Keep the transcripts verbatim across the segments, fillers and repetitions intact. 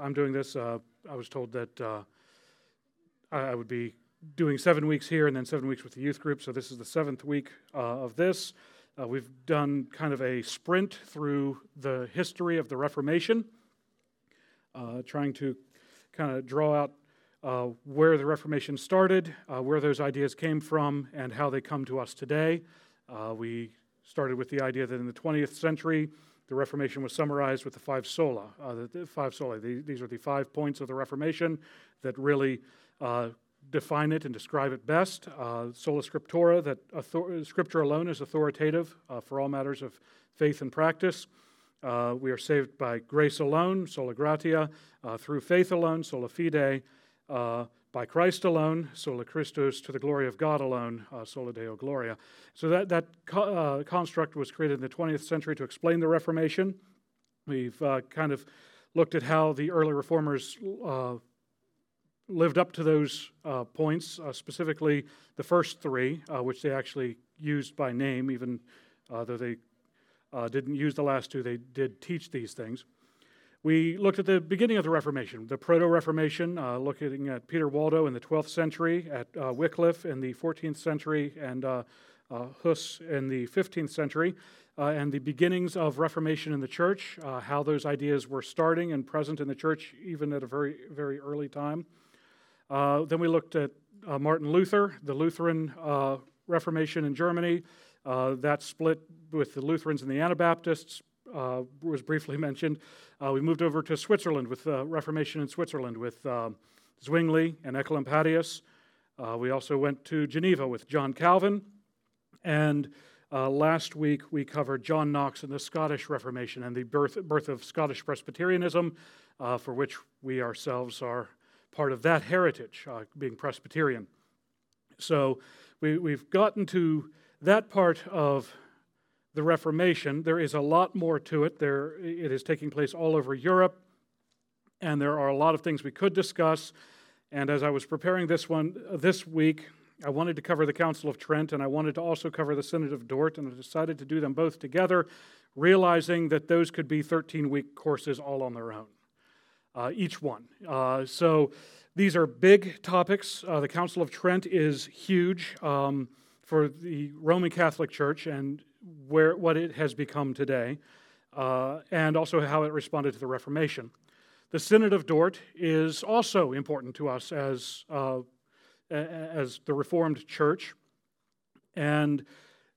I'm doing this. Uh, I was told that uh, I would be doing seven weeks here and then seven weeks with the youth group, so this is the seventh week uh, of this. Uh, we've done kind of a sprint through the history of the Reformation, uh, trying to kind of draw out uh, where the Reformation started, uh, where those ideas came from, and how they come to us today. Uh, we started with the idea that in the twentieth century, the Reformation was summarized with the five sola. Uh, the, the five sola. The, these are the five points of the Reformation that really uh, define it and describe it best. Uh, sola scriptura, that author- Scripture alone is authoritative uh, for all matters of faith and practice. Uh, we are saved by grace alone, sola gratia, uh, through faith alone, sola fide, uh, by Christ alone, sola Christus, to the glory of God alone, uh, sola Deo gloria. So that, that co- uh, construct was created in the twentieth century to explain the Reformation. We've uh, kind of looked at how the early reformers uh, lived up to those uh, points, uh, specifically the first three, uh, which they actually used by name, even uh, though they uh, didn't use the last two, they did teach these things. We looked at the beginning of the Reformation, the Proto-Reformation, uh, looking at Peter Waldo in the twelfth century, at uh, Wycliffe in the fourteenth century, and uh, uh, Huss in the fifteenth century, uh, and the beginnings of Reformation in the church, uh, how those ideas were starting and present in the church even at a very, very early time. Uh, then we looked at uh, Martin Luther, the Lutheran uh, Reformation in Germany. Uh, that split with the Lutherans and the Anabaptists uh, was briefly mentioned. Uh, we moved over to Switzerland with uh, Reformation in Switzerland with uh, Zwingli and Ecolampadius. Uh, we also went to Geneva with John Calvin. And uh, last week we covered John Knox and the Scottish Reformation and the birth, birth of Scottish Presbyterianism, uh, for which we ourselves are part of that heritage, uh, being Presbyterian. So we, we've gotten to that part of the Reformation. There is a lot more to it. There, it is taking place all over Europe, and there are a lot of things we could discuss. And as I was preparing this one this week, I wanted to cover the Council of Trent, and I wanted to also cover the Synod of Dort, and I decided to do them both together, realizing that those could be thirteen-week courses all on their own, uh, each one. Uh, so these are big topics. Uh, the Council of Trent is huge um, for the Roman Catholic Church and where what it has become today, uh, and also how it responded to the Reformation. The Synod of Dort is also important to us as uh, as the Reformed Church, and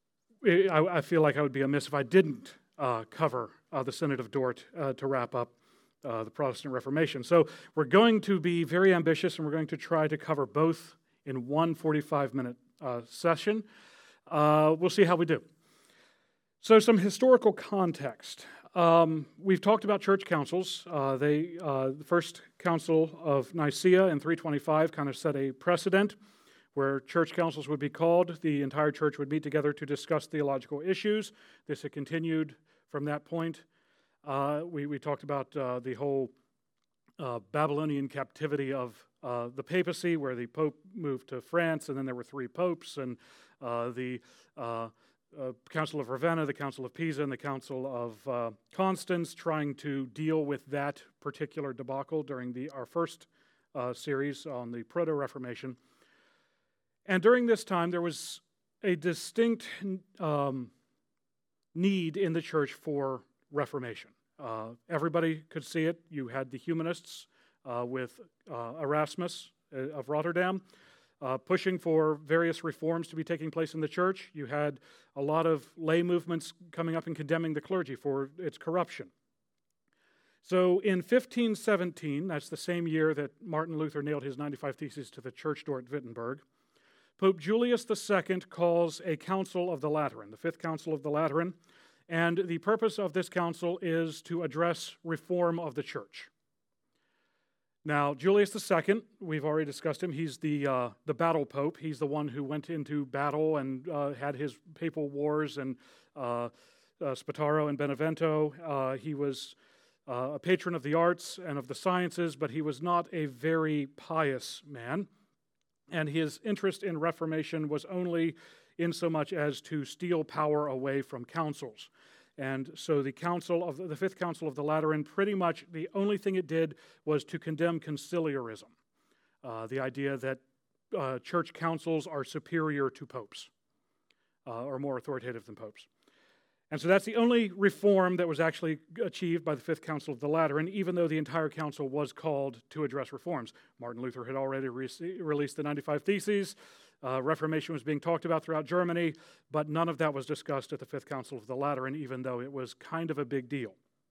I, I feel like I would be amiss if I didn't uh, cover uh, the Synod of Dort uh, to wrap up uh, the Protestant Reformation. So we're going to be very ambitious, and we're going to try to cover both in one forty-five minute uh, session. Uh, we'll see how we do. So some historical context. Um, we've talked about church councils. Uh, they, uh, the first council of Nicaea in three twenty-five kind of set a precedent where church councils would be called. The entire church would meet together to discuss theological issues. This had continued from that point. Uh, we, we talked about uh, the whole uh, Babylonian captivity of uh, the papacy, where the Pope moved to France, and then there were three popes, and uh, the uh, Uh, Council of Ravenna, the Council of Pisa, and the Council of uh, Constance, trying to deal with that particular debacle during the our first uh, series on the Proto-Reformation. And during this time, there was a distinct um, need in the church for reformation. Uh, everybody could see it. You had the humanists uh, with uh, Erasmus uh, of Rotterdam, Uh, pushing for various reforms to be taking place in the church. You had a lot of lay movements coming up and condemning the clergy for its corruption. So in fifteen seventeen, that's the same year that Martin Luther nailed his ninety-five Theses to the church door at Wittenberg, Pope Julius the Second calls a Council of the Lateran, the Fifth Council of the Lateran, and the purpose of this council is to address reform of the church. Now, Julius the Second, we've already discussed him. He's the uh, the battle pope. He's the one who went into battle and uh, had his papal wars and uh, uh, Spataro and Benevento. Uh, he was uh, a patron of the arts and of the sciences, but he was not a very pious man. And his interest in Reformation was only in so much as to steal power away from councils. And so the council of the, the Fifth Council of the Lateran, pretty much the only thing it did was to condemn conciliarism, uh, the idea that uh, church councils are superior to popes, uh, or more authoritative than popes. And so that's the only reform that was actually achieved by the Fifth Council of the Lateran, even though the entire council was called to address reforms. Martin Luther had already re- released the ninety-five Theses. Uh, Reformation was being talked about throughout Germany, but none of that was discussed at the Fifth Council of the Lateran, even though it was kind of a big deal.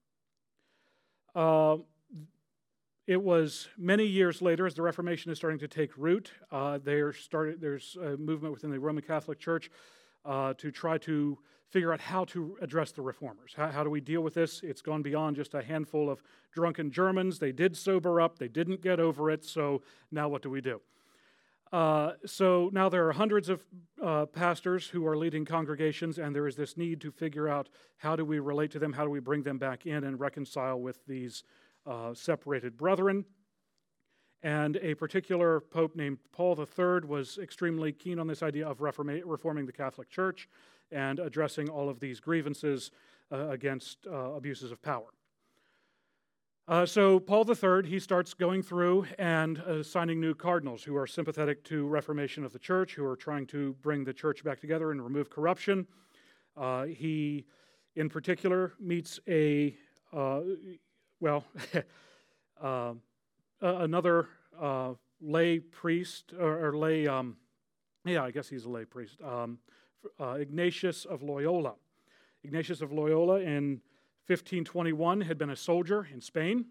Uh, it was many years later, as the Reformation is starting to take root, uh, there started, there's a movement within the Roman Catholic Church uh, to try to figure out how to address the reformers. How, how do we deal with this? It's gone beyond just a handful of drunken Germans. They did sober up. They didn't get over it. So now what do we do? Uh, so now there are hundreds of uh, pastors who are leading congregations, and there is this need to figure out how do we relate to them, how do we bring them back in and reconcile with these uh, separated brethren. And a particular pope named Paul the Third was extremely keen on this idea of reforma- reforming the Catholic Church and addressing all of these grievances uh, against uh, abuses of power. Uh, so Paul the Third, he starts going through and uh, assigning new cardinals who are sympathetic to reformation of the church, who are trying to bring the church back together and remove corruption. Uh, he, in particular, meets a, uh, well, uh, another uh, lay priest, or, or lay, um, yeah, I guess he's a lay priest, um, uh, Ignatius of Loyola. Ignatius of Loyola in fifteen twenty-one had been a soldier in Spain.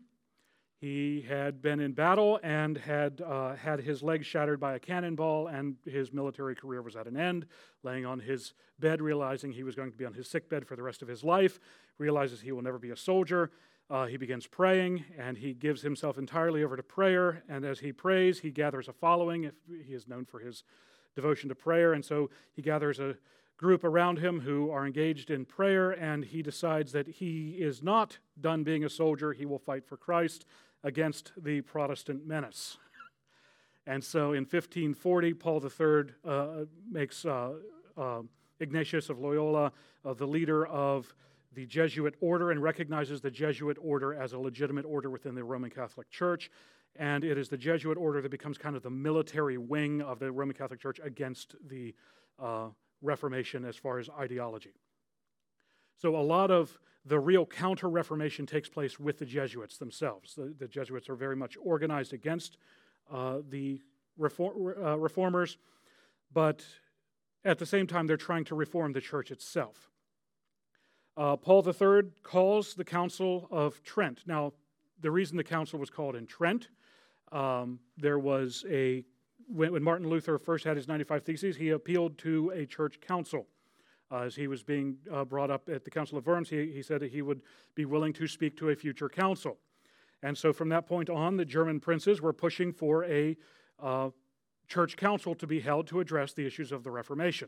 He had been in battle and had uh, had his leg shattered by a cannonball, and his military career was at an end. Laying on his bed, realizing he was going to be on his sickbed for the rest of his life, realizes he will never be a soldier. Uh, he begins praying, and he gives himself entirely over to prayer. And as he prays, he gathers a following. If he is known for his devotion to prayer, and so he gathers a group around him who are engaged in prayer, and he decides that he is not done being a soldier. He will fight for Christ against the Protestant menace. And so in fifteen forty, Paul the Third uh, makes uh, uh, Ignatius of Loyola uh, the leader of the Jesuit order and recognizes the Jesuit order as a legitimate order within the Roman Catholic Church. And it is the Jesuit order that becomes kind of the military wing of the Roman Catholic Church against the uh, Reformation as far as ideology. So a lot of the real counter-Reformation takes place with the Jesuits themselves. The, the Jesuits are very much organized against uh, the reform, uh, reformers, but at the same time they're trying to reform the church itself. Uh, Paul the Third calls the Council of Trent. Now, the reason the council was called in Trent, um, there was a When, when Martin Luther first had his ninety-five Theses, he appealed to a church council. Uh, as he was being uh, brought up at the Council of Worms, he, he said that he would be willing to speak to a future council. And so from that point on, the German princes were pushing for a uh, church council to be held to address the issues of the Reformation.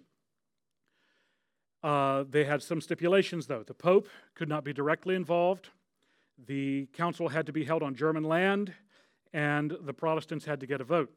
Uh, they had some stipulations, though. The Pope could not be directly involved. The council had to be held on German land, and the Protestants had to get a vote.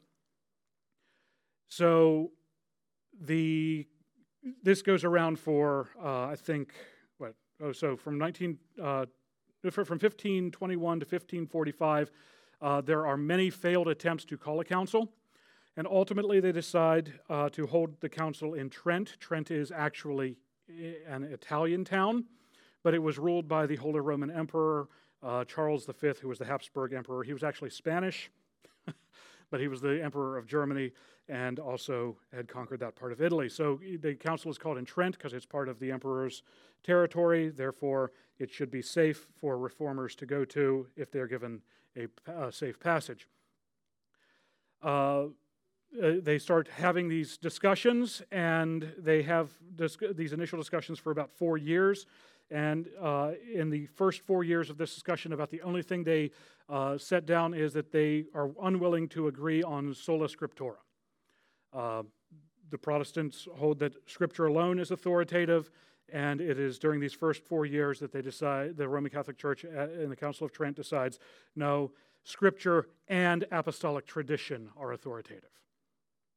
So the this goes around for uh, I think what oh so from nineteen uh, from fifteen twenty-one to fifteen forty-five, uh, there are many failed attempts to call a council, and ultimately they decide uh, to hold the council in Trent. Trent is actually an Italian town, but it was ruled by the Holy Roman Emperor uh, Charles the Fifth, who was the Habsburg Emperor. He was actually Spanish, but he was the Emperor of Germany and also had conquered that part of Italy. So the council is called in Trent because it's part of the emperor's territory. Therefore, it should be safe for reformers to go to if they're given a, a safe passage. Uh, they start having these discussions, and they have dis- these initial discussions for about four years. And uh, in the first four years of this discussion, about the only thing they uh, set down is that they are unwilling to agree on sola scriptura. Uh, the Protestants hold that Scripture alone is authoritative, and it is during these first four years that they decide, the Roman Catholic Church in the Council of Trent decides, no, Scripture and apostolic tradition are authoritative.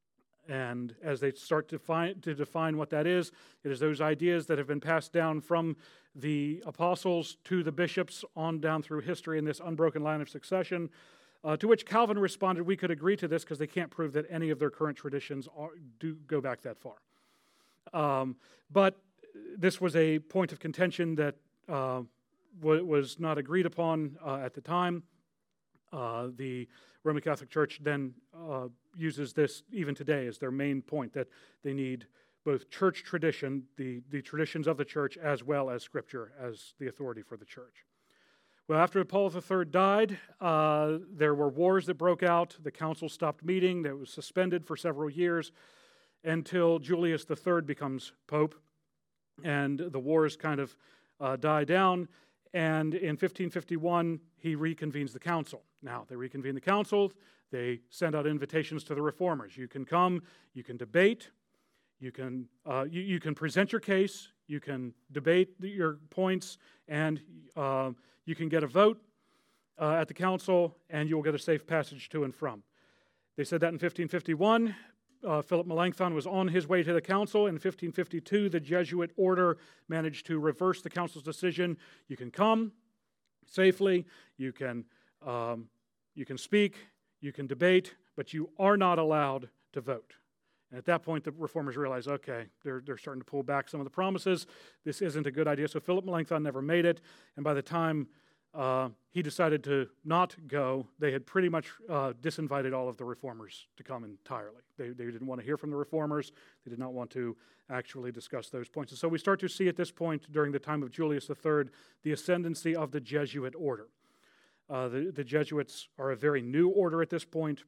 And as they start to, find, to define what that is, it is those ideas that have been passed down from the apostles to the bishops on down through history in this unbroken line of succession, uh, to which Calvin responded, we could agree to this because they can't prove that any of their current traditions are, do go back that far. Um, but this was a point of contention that uh, w- was not agreed upon uh, at the time. Uh, the Roman Catholic Church then uh, uses this even today as their main point, that they need both church tradition, the, the traditions of the church, as well as Scripture as the authority for the church. Well, after Paul the Third died, uh, there were wars that broke out. The council stopped meeting. That was suspended for several years until Julius the Third becomes pope, and the wars kind of uh, die down. And in fifteen fifty-one, he reconvenes the council. Now, they reconvene the council. They send out invitations to the reformers. You can come, you can debate, you can, uh, you, you can present your case, you can debate your points, and uh, you can get a vote uh, at the council, and you will get a safe passage to and from. They said that in fifteen fifty-one. Uh, Philip Melanchthon was on his way to the council. In fifteen fifty-two, the Jesuit order managed to reverse the council's decision. You can come safely, you can, um, you can speak, you can debate, but you are not allowed to vote. And at that point, the reformers realized, okay, they're, they're starting to pull back some of the promises. This isn't a good idea. So Philip Melanchthon never made it. And by the time uh, he decided to not go, they had pretty much uh, disinvited all of the reformers to come entirely. They, they didn't want to hear from the reformers. They did not want to actually discuss those points. And so we start to see at this point, during the time of Julius the Third, the ascendancy of the Jesuit order. Uh, the, the Jesuits are a very new order at this point.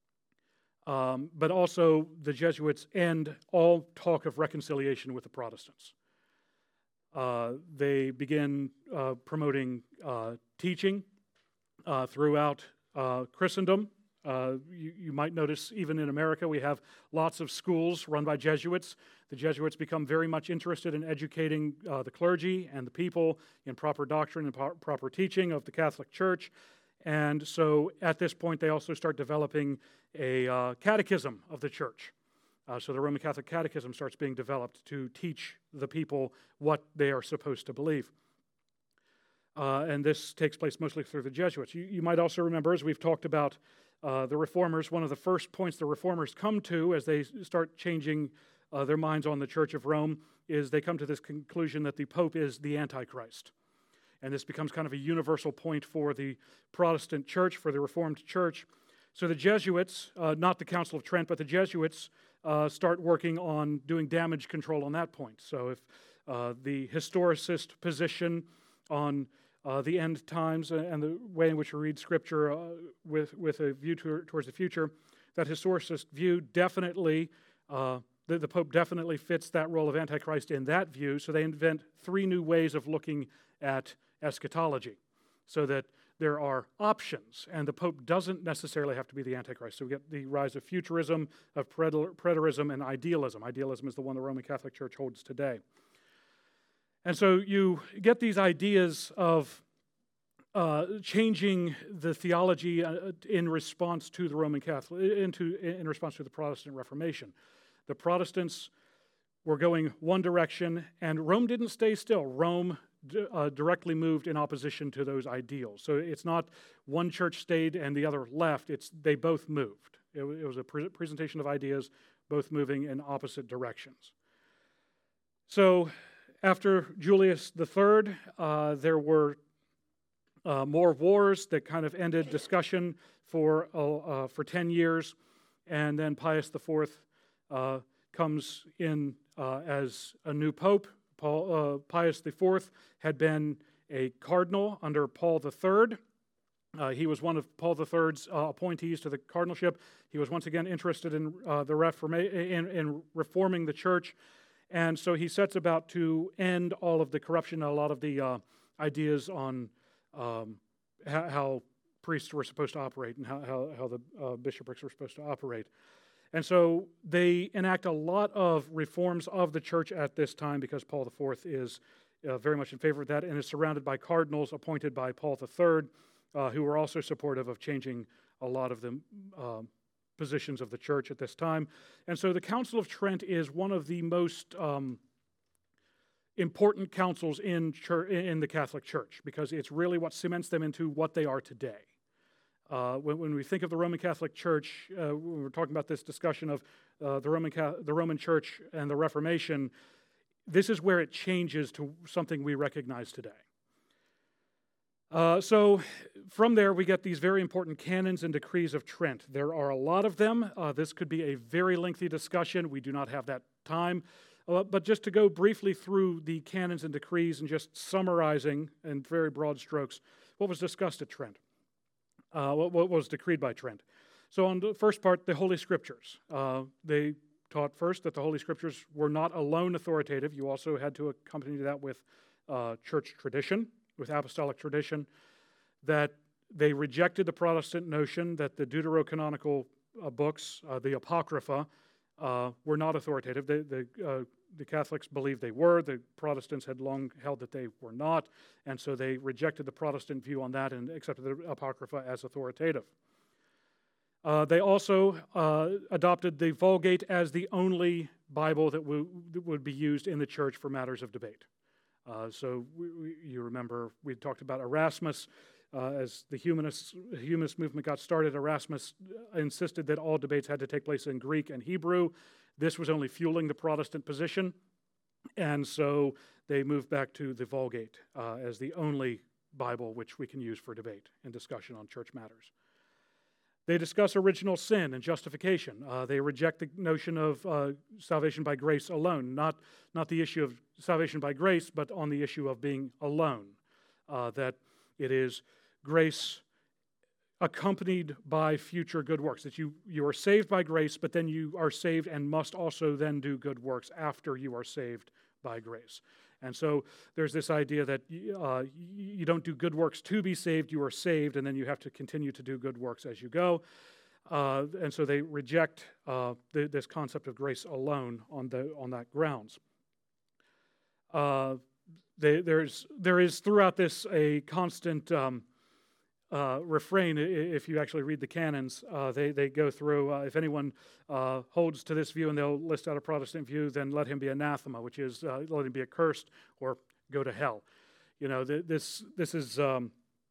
Um, but also the Jesuits end all talk of reconciliation with the Protestants. Uh, they begin uh, promoting uh, teaching uh, throughout uh, Christendom. Uh, you, you might notice even in America we have lots of schools run by Jesuits. The Jesuits become very much interested in educating uh, the clergy and the people in proper doctrine and pro- proper teaching of the Catholic Church. And so at this point they also start developing a uh, catechism of the church. Uh, so the Roman Catholic Catechism starts being developed to teach the people what they are supposed to believe. Uh, and this takes place mostly through the Jesuits. You, you might also remember, as we've talked about uh, the Reformers, one of the first points the Reformers come to as they start changing uh, their minds on the Church of Rome is they come to this conclusion that the Pope is the Antichrist. And this becomes kind of a universal point for the Protestant church, for the Reformed church. So the Jesuits, uh, not the Council of Trent, but the Jesuits uh, start working on doing damage control on that point. So if uh, the historicist position on uh, the end times and the way in which we read Scripture uh, with, with a view to, towards the future, that historicist view definitely, uh, the, the Pope definitely fits that role of Antichrist in that view. So they invent three new ways of looking at eschatology, so that there are options, and the Pope doesn't necessarily have to be the Antichrist. So we get the rise of futurism, of preterism, and idealism. Idealism is the one the Roman Catholic Church holds today. And so you get these ideas of uh, changing the theology uh, in response to the Roman Catholic, into in response to the Protestant Reformation. The Protestants were going one direction, and Rome didn't stay still. Rome Uh, directly moved in opposition to those ideals. So it's not one church stayed and the other left. It's they both moved. It, w- it was a pre- presentation of ideas, both moving in opposite directions. So after Julius the Third, uh, there were uh, more wars that kind of ended discussion for uh, uh, for ten years, and then Pius the Fourth uh, comes in uh, as a new pope. Paul, uh, Pius the Fourth had been a cardinal under Paul the Third. Uh, he was one of Paul the Third's uh, appointees to the cardinalship. He was once again interested in uh, the reforma- in, in reforming the church, and so he sets about to end all of the corruption, a lot of the uh, ideas on um, how, how priests were supposed to operate and how, how, how the uh, bishoprics were supposed to operate. And so they enact a lot of reforms of the church at this time because Paul the Fourth is uh, very much in favor of that and is surrounded by cardinals appointed by Paul the Third, uh, who were also supportive of changing a lot of the uh, positions of the church at this time. And so the Council of Trent is one of the most um, important councils in, church, in the Catholic Church, because it's really what cements them into what they are today. Uh, when, when we think of the Roman Catholic Church, uh, when we're talking about this discussion of uh, the Roman the Roman Church and the Reformation, this is where it changes to something we recognize today. Uh, so from there, we get these very important canons and decrees of Trent. There are a lot of them. Uh, this could be a very lengthy discussion. We do not have that time. Uh, but just to go briefly through the canons and decrees and just summarizing in very broad strokes what was discussed at Trent, uh, what, what was decreed by Trent. So on the first part, the Holy Scriptures. Uh, they taught first that the Holy Scriptures were not alone authoritative. You also had to accompany that with uh, church tradition, with apostolic tradition, that they rejected the Protestant notion that the deuterocanonical uh, books, uh, the Apocrypha, uh, were not authoritative. They, the, uh, the Catholics believed they were. The Protestants had long held that they were not, and so they rejected the Protestant view on that and accepted the Apocrypha as authoritative. Uh, they also uh, adopted the Vulgate as the only Bible that, w- that would be used in the church for matters of debate. Uh, so we, we, you remember we talked about Erasmus. Uh, as the humanist, humanist movement got started, Erasmus insisted that all debates had to take place in Greek and Hebrew. This was only fueling the Protestant position, and so they moved back to the Vulgate uh, as the only Bible which we can use for debate and discussion on church matters. They discuss original sin and justification. Uh, they reject the notion of uh, salvation by grace alone, not, not the issue of salvation by grace, but on the issue of being alone, uh, that it is grace accompanied by future good works, that you, you are saved by grace, but then you are saved and must also then do good works after you are saved by grace. And so there's this idea that uh, you don't do good works to be saved, you are saved, and then you have to continue to do good works as you go. Uh, and so they reject uh, the, this concept of grace alone on, the, on that grounds. Uh, they, there's, there is throughout this a constant um, uh, refrain. If you actually read the canons, uh, they, they go through, uh, if anyone uh, holds to this view and they'll list out a Protestant view, then let him be anathema, which is uh, let him be accursed or go to hell. You know, th- this, this, is, um,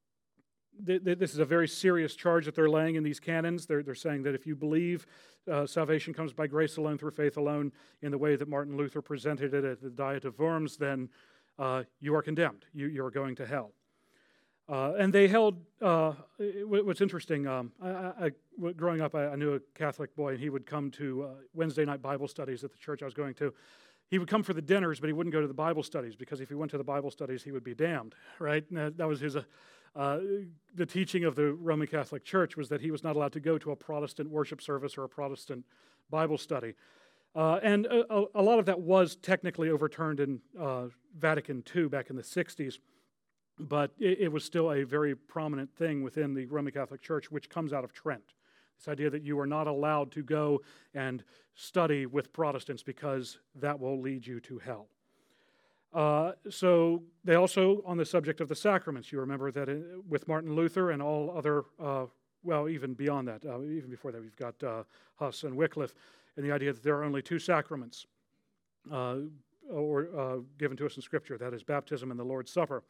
th- th- this is a very serious charge that they're laying in these canons. They're, they're saying that if you believe uh, salvation comes by grace alone, through faith alone, in the way that Martin Luther presented it at the Diet of Worms, then uh, you are condemned. You, you are going to hell. Uh, and they held, uh, what's interesting, um, I, I, growing up, I, I knew a Catholic boy, and he would come to uh, Wednesday night Bible studies at the church I was going to. He would come for the dinners, but he wouldn't go to the Bible studies, because if he went to the Bible studies, he would be damned, right? And that, that was his, uh, uh, the teaching of the Roman Catholic Church was that he was not allowed to go to a Protestant worship service or a Protestant Bible study. Uh, and a, a lot of that was technically overturned in uh, Vatican Two back in the sixties. But it, it was still a very prominent thing within the Roman Catholic Church, which comes out of Trent. This idea that you are not allowed to go and study with Protestants because that will lead you to hell. Uh, so they also, on the subject of the sacraments, you remember that in, with Martin Luther and all other, uh, well, even beyond that, uh, even before that, we've got uh, Huss and Wycliffe, and the idea that there are only two sacraments uh, or uh, given to us in Scripture, that is baptism and the Lord's Supper.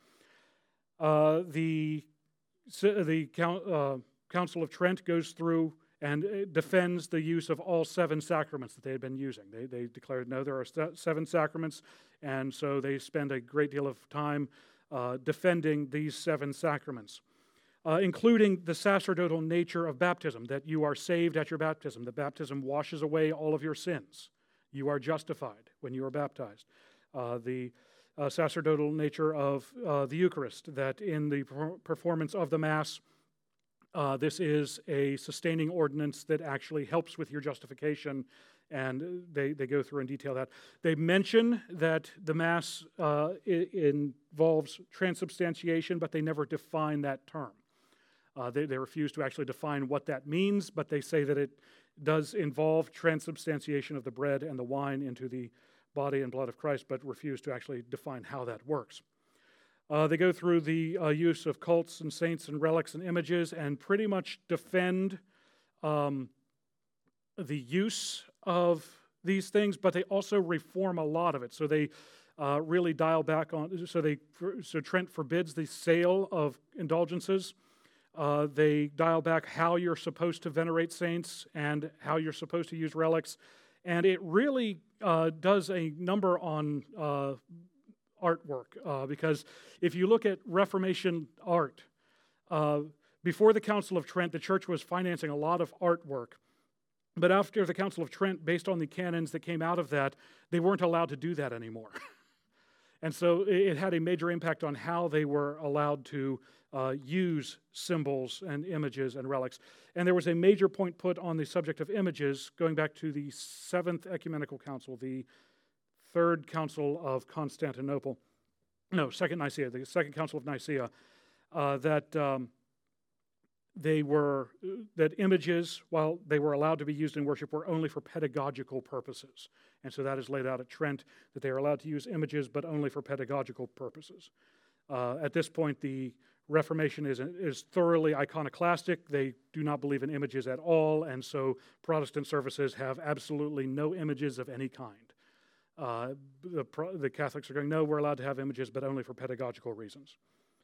Uh, the the uh, Council of Trent goes through and defends the use of all seven sacraments that they had been using. They, they declared, no, there are seven sacraments, and so they spend a great deal of time uh, defending these seven sacraments, uh, including the sacerdotal nature of baptism, that you are saved at your baptism. The baptism washes away all of your sins. You are justified when you are baptized. Uh, the Uh, sacerdotal nature of uh, the Eucharist, that in the per- performance of the Mass, uh, this is a sustaining ordinance that actually helps with your justification, and they, they go through and detail that. They mention that the Mass uh, I- involves transubstantiation, but they never define that term. Uh, they, they refuse to actually define what that means, but they say that it does involve transubstantiation of the bread and the wine into the body and blood of Christ, but refuse to actually define how that works. Uh, they go through the uh, use of cults and saints and relics and images and pretty much defend um, the use of these things, but they also reform a lot of it. So they uh, really dial back on. So they so Trent forbids the sale of indulgences. Uh, they dial back how you're supposed to venerate saints and how you're supposed to use relics, and it really uh, does a number on uh, artwork uh, because if you look at Reformation art, uh, before the Council of Trent, the church was financing a lot of artwork. But after the Council of Trent, based on the canons that came out of that, they weren't allowed to do that anymore. And so it had a major impact on how they were allowed to uh, use symbols and images and relics. And there was a major point put on the subject of images going back to the Seventh Ecumenical Council, the Third Council of Constantinople. No, Second Nicaea, the Second Council of Nicaea, uh, that... Um, They were, that images, while they were allowed to be used in worship, were only for pedagogical purposes. And so that is laid out at Trent, that they are allowed to use images, but only for pedagogical purposes. Uh, at this point, the Reformation is, is thoroughly iconoclastic. They do not believe in images at all, and so Protestant services have absolutely no images of any kind. Uh, the, the Catholics are going, no, we're allowed to have images, but only for pedagogical reasons.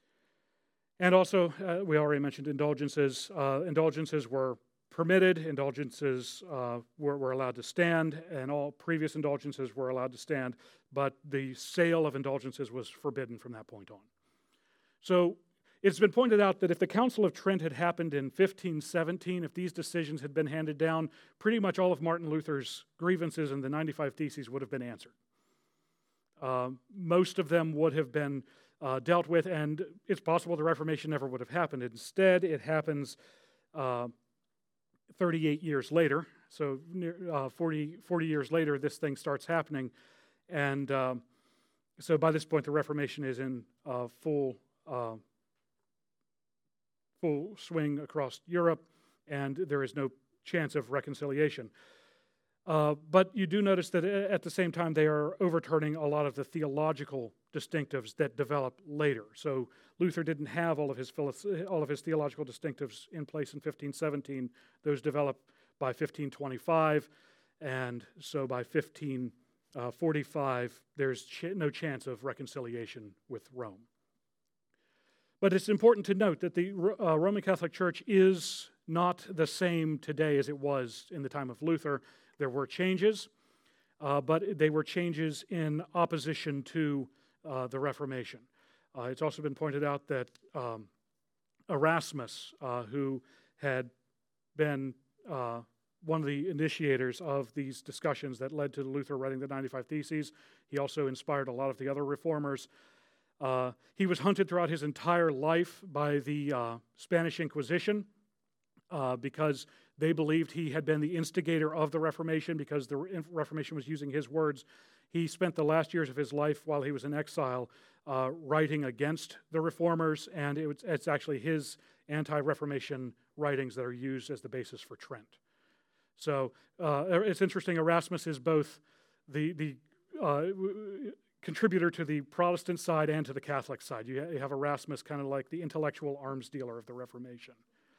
And also, uh, we already mentioned indulgences. Uh, indulgences were permitted, indulgences uh, were, were allowed to stand, and all previous indulgences were allowed to stand, but the sale of indulgences was forbidden from that point on. So it's been pointed out that if the Council of Trent had happened in fifteen seventeen, if these decisions had been handed down, pretty much all of Martin Luther's grievances in the ninety-five Theses would have been answered. Uh, most of them would have been Uh, dealt with, and it's possible the Reformation never would have happened. Instead, it happens uh, thirty-eight years later. So near, uh, forty, forty years later, this thing starts happening. And uh, so by this point, the Reformation is in uh, full, uh, full swing across Europe, and there is no chance of reconciliation. Uh, but you do notice that at the same time, they are overturning a lot of the theological distinctives that develop later. So Luther didn't have all of his all of his theological distinctives in place in fifteen seventeen. Those developed by fifteen twenty-five, and so by fifteen forty-five, there's ch- no chance of reconciliation with Rome. But it's important to note that the uh, Roman Catholic Church is not the same today as it was in the time of Luther. There were changes, uh, but they were changes in opposition to uh, the Reformation. Uh, it's also been pointed out that um, Erasmus, uh, who had been uh, one of the initiators of these discussions that led to Luther writing the ninety-five Theses, he also inspired a lot of the other reformers. Uh, he was hunted throughout his entire life by the uh, Spanish Inquisition uh, because they believed he had been the instigator of the Reformation because the Reformation was using his words. He spent the last years of his life while he was in exile uh, writing against the reformers, and it was, it's actually his anti-Reformation writings that are used as the basis for Trent. So uh, it's interesting, Erasmus is both the, the uh, contributor to the Protestant side and to the Catholic side. You, ha- you have Erasmus kind of like the intellectual arms dealer of the Reformation.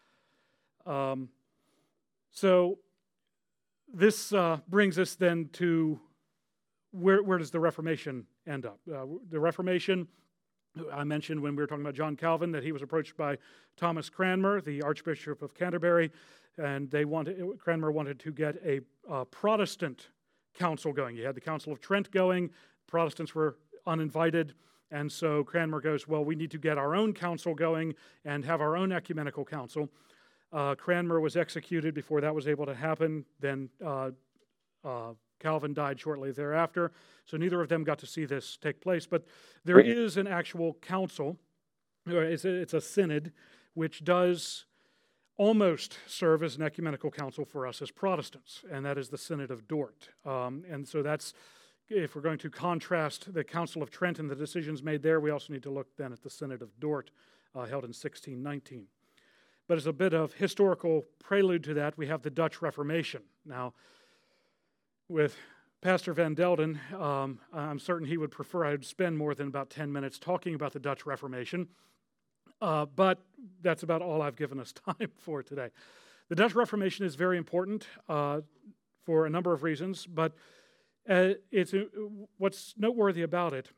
Um, So this uh, brings us then to where, where does the Reformation end up? Uh, the Reformation, I mentioned when we were talking about John Calvin that he was approached by Thomas Cranmer, the Archbishop of Canterbury, and they wanted Cranmer wanted to get a uh, Protestant council going. You had the Council of Trent going, Protestants were uninvited, and so Cranmer goes, well, we need to get our own council going and have our own ecumenical council. Uh, Cranmer was executed before that was able to happen. Then uh, uh, Calvin died shortly thereafter. So neither of them got to see this take place. But there is an actual council, or it's a, it's a synod, which does almost serve as an ecumenical council for us as Protestants, and that is the Synod of Dort. Um, and so that's, if we're going to contrast the Council of Trent and the decisions made there, we also need to look then at the Synod of Dort, uh, held in sixteen nineteen. But as a bit of historical prelude to that, we have the Dutch Reformation. Now, with Pastor Van Delden, um, I'm certain he would prefer I would spend more than about ten minutes talking about the Dutch Reformation, uh, but that's about all I've given us time for today. The Dutch Reformation is very important uh, for a number of reasons, but uh, it's uh, what's noteworthy about it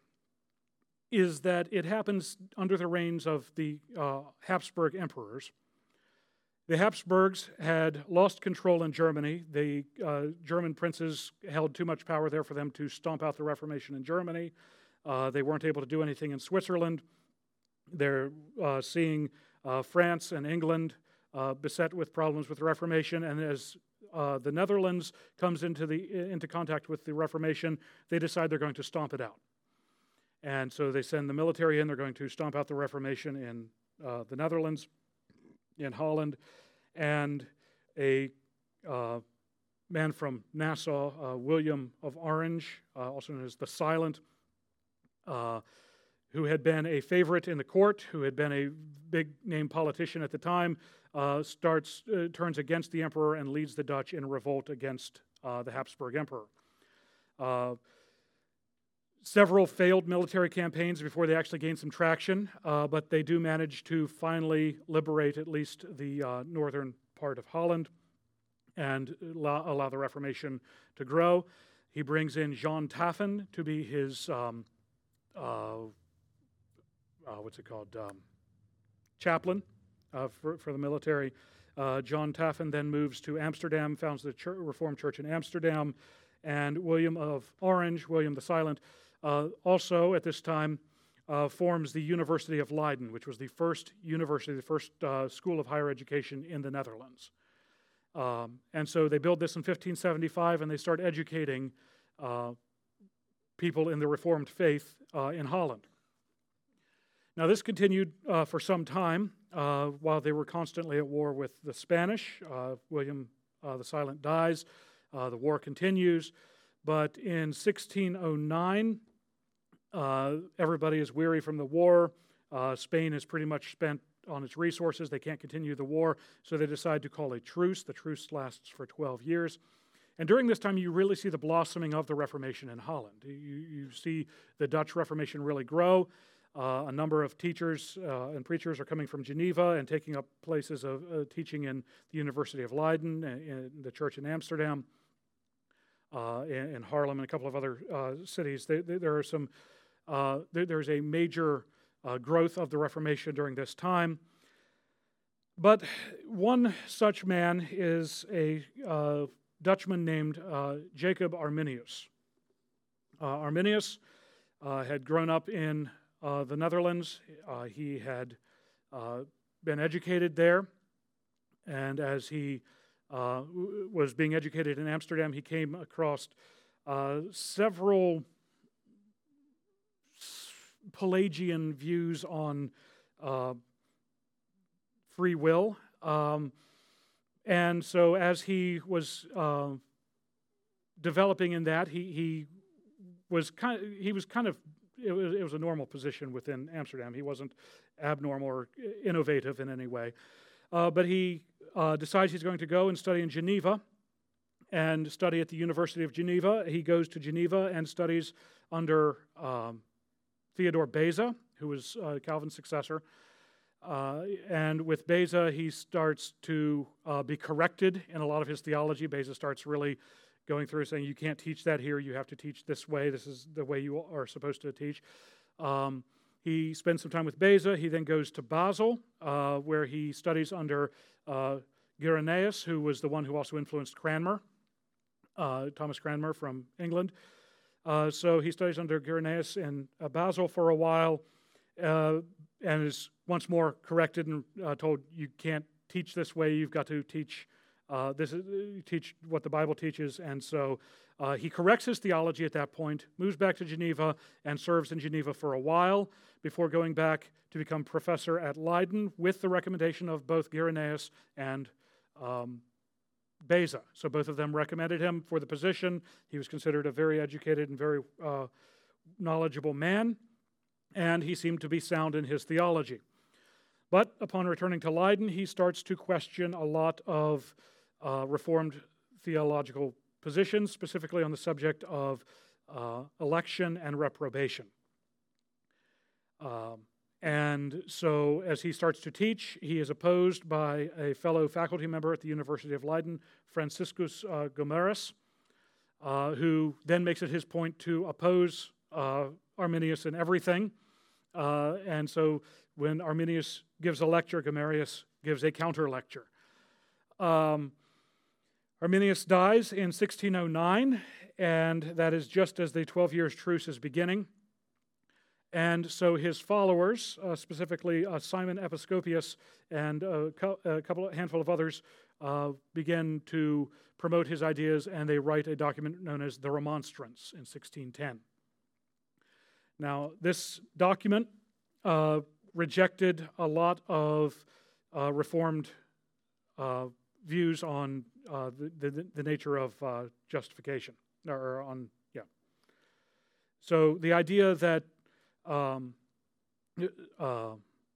is that it happens under the reigns of the uh, Habsburg emperors. The Habsburgs had lost control in Germany. The uh, German princes held too much power there for them to stomp out the Reformation in Germany. Uh, they weren't able to do anything in Switzerland. They're uh, seeing uh, France and England uh, beset with problems with the Reformation, and as uh, the Netherlands comes into the into contact with the Reformation, they decide they're going to stomp it out. And so they send the military in. They're going to stomp out the Reformation in uh, the Netherlands, in Holland, and a uh, man from Nassau, uh, William of Orange, uh, also known as the Silent, uh, who had been a favorite in the court, who had been a big-name politician at the time, uh, starts uh, turns against the emperor and leads the Dutch in revolt against uh, the Habsburg emperor. Uh, Several failed military campaigns before they actually gained some traction, uh, but they do manage to finally liberate at least the uh, northern part of Holland and allow, allow the Reformation to grow. He brings in John Taffen to be his, um, uh, uh, what's it called, um, chaplain uh, for, for the military. Uh, John Taffen then moves to Amsterdam, founds the church, Reformed Church in Amsterdam, and William of Orange, William the Silent, Uh, also, at this time, uh, forms the University of Leiden, which was the first university, the first uh, school of higher education in the Netherlands. Um, and so they build this in fifteen seventy-five, and they start educating uh, people in the Reformed faith uh, in Holland. Now, this continued uh, for some time uh, while they were constantly at war with the Spanish. Uh, William uh, the Silent dies. Uh, the war continues. But in sixteen oh nine, Uh, everybody is weary from the war. Uh, Spain is pretty much spent on its resources. They can't continue the war, so they decide to call a truce. The truce lasts for twelve years. And during this time, you really see the blossoming of the Reformation in Holland. You, you see the Dutch Reformation really grow. Uh, a number of teachers uh, and preachers are coming from Geneva and taking up places of uh, teaching in the University of Leiden, in the church in Amsterdam, uh, in, in Haarlem, and a couple of other uh, cities. They, they, there are some Uh, there, there's a major uh, growth of the Reformation during this time. But one such man is a uh, Dutchman named uh, Jacob Arminius. Uh, Arminius uh, had grown up in uh, the Netherlands. Uh, he had uh, been educated there, and as he uh, was being educated in Amsterdam, he came across uh, several Pelagian views on uh, free will. Um, and so as he was uh, developing in that, he, he was kind of, he was kind of, it was, it was a normal position within Amsterdam. He wasn't abnormal or innovative in any way. Uh, but he uh, decides he's going to go and study in Geneva and study at the University of Geneva. He goes to Geneva and studies under um, Theodore Beza, who was uh, Calvin's successor. Uh, and with Beza, he starts to uh, be corrected in a lot of his theology. Beza starts really going through saying, you can't teach that here, you have to teach this way, this is the way you are supposed to teach. Um, he spends some time with Beza. He then goes to Basel, uh, where he studies under uh, Irenaeus, who was the one who also influenced Cranmer, uh, Thomas Cranmer from England. Uh, so he studies under Irenaeus in uh, Basel for a while, uh, and is once more corrected and uh, told, you can't teach this way, you've got to teach uh, this is, teach what the Bible teaches. And so uh, he corrects his theology at that point, moves back to Geneva, and serves in Geneva for a while before going back to become professor at Leiden with the recommendation of both Irenaeus and um, Beza. So both of them recommended him for the position. He was considered a very educated and very uh, knowledgeable man, and he seemed to be sound in his theology. But upon returning to Leiden, he starts to question a lot of uh, Reformed theological positions, specifically on the subject of uh, election and reprobation. Um, And so as he starts to teach, he is opposed by a fellow faculty member at the University of Leiden, Franciscus uh, Gomarus, uh, who then makes it his point to oppose uh, Arminius in everything. Uh, and so when Arminius gives a lecture, Gomarus gives a counter lecture. Um, Arminius dies in sixteen oh nine, and that is just as the twelve years truce is beginning. And so his followers, uh, specifically uh, Simon Episcopius and a, co- a couple, a handful of others, uh, begin to promote his ideas, and they write a document known as the Remonstrance in sixteen ten. Now, this document uh, rejected a lot of uh, Reformed uh, views on uh, the, the, the nature of uh, justification, or on, yeah. So the idea that Um, uh,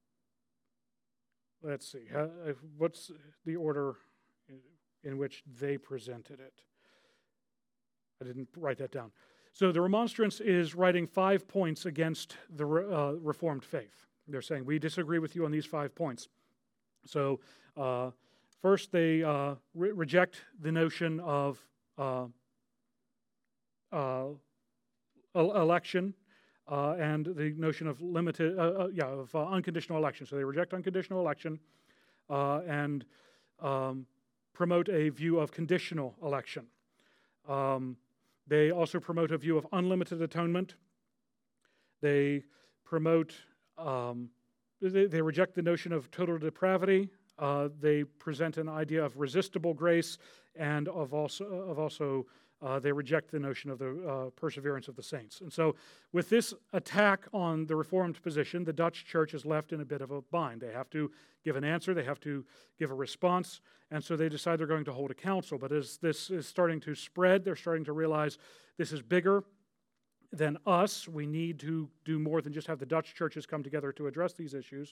let's see, uh, what's the order in which they presented it? I didn't write that down. So the Remonstrance is writing five points against the uh, Reformed faith. They're saying, we disagree with you on these five points. So uh, first, they uh, re- reject the notion of uh, uh, election, Uh, and the notion of limited, uh, uh, yeah, of uh, unconditional election. So they reject unconditional election uh, and um, promote a view of conditional election. Um, they also promote a view of unlimited atonement. They promote, um, they, they reject the notion of total depravity. Uh, they present an idea of resistible grace, and of also of also. Uh, they reject the notion of the uh, perseverance of the saints. And so with this attack on the Reformed position, the Dutch church is left in a bit of a bind. They have to give an answer, they have to give a response, and so they decide they're going to hold a council. But as this is starting to spread, they're starting to realize this is bigger than us. We need to do more than just have the Dutch churches come together to address these issues.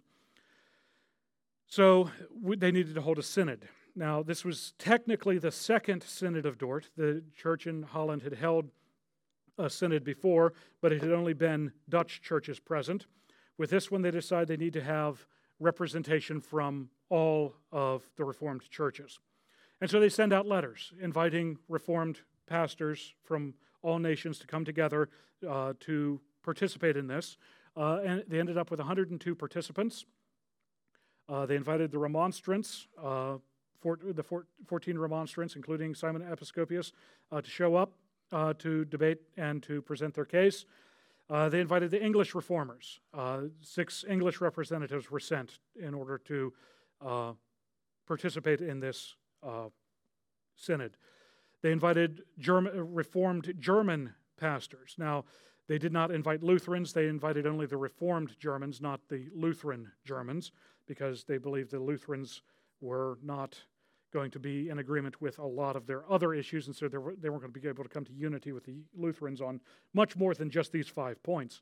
So they needed to hold a synod. Now, this was technically the second Synod of Dort. The church in Holland had held a synod before, but it had only been Dutch churches present. With this one, they decide they need to have representation from all of the Reformed churches. And so they send out letters inviting Reformed pastors from all nations to come together uh, to participate in this. Uh, and they ended up with one hundred two participants. Uh, they invited the Remonstrants, uh, for, the four, fourteen Remonstrants, including Simon Episcopius, uh, to show up uh, to debate and to present their case. Uh, they invited the English reformers. Uh, six English representatives were sent in order to uh, participate in this uh, synod. They invited German, Reformed German pastors. Now, they did not invite Lutherans. They invited only the Reformed Germans, not the Lutheran Germans, because they believed the Lutherans were not going to be in agreement with a lot of their other issues, and so they, were, they weren't going to be able to come to unity with the Lutherans on much more than just these five points.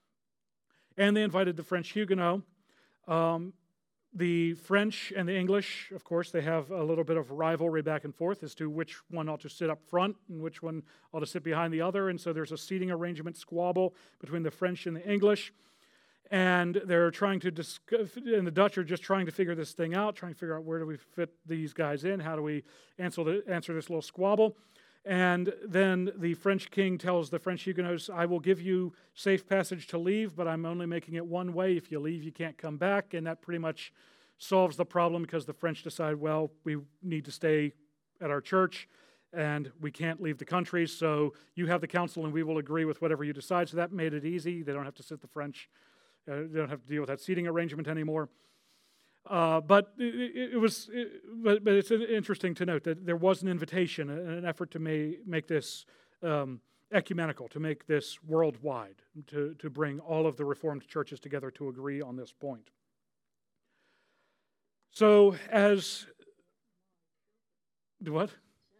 And they invited the French Huguenots. Um, the French and the English, of course, they have a little bit of rivalry back and forth as to which one ought to sit up front and which one ought to sit behind the other, and so there's a seating arrangement squabble between the French and the English. And they're trying to, discuss, and the Dutch are just trying to figure this thing out, trying to figure out where do we fit these guys in, how do we answer, the, answer this little squabble. And then the French king tells the French Huguenots, I will give you safe passage to leave, but I'm only making it one way. If you leave, you can't come back. And that pretty much solves the problem because the French decide, well, we need to stay at our church and we can't leave the country, so you have the council and we will agree with whatever you decide. So that made it easy. They don't have to sit the French. Uh, they don't have to deal with that seating arrangement anymore. Uh, but it, it was, it, but, but it's interesting to note that there was an invitation, an effort to may, make this um, ecumenical, to make this worldwide, to, to bring all of the Reformed churches together to agree on this point. So as, what?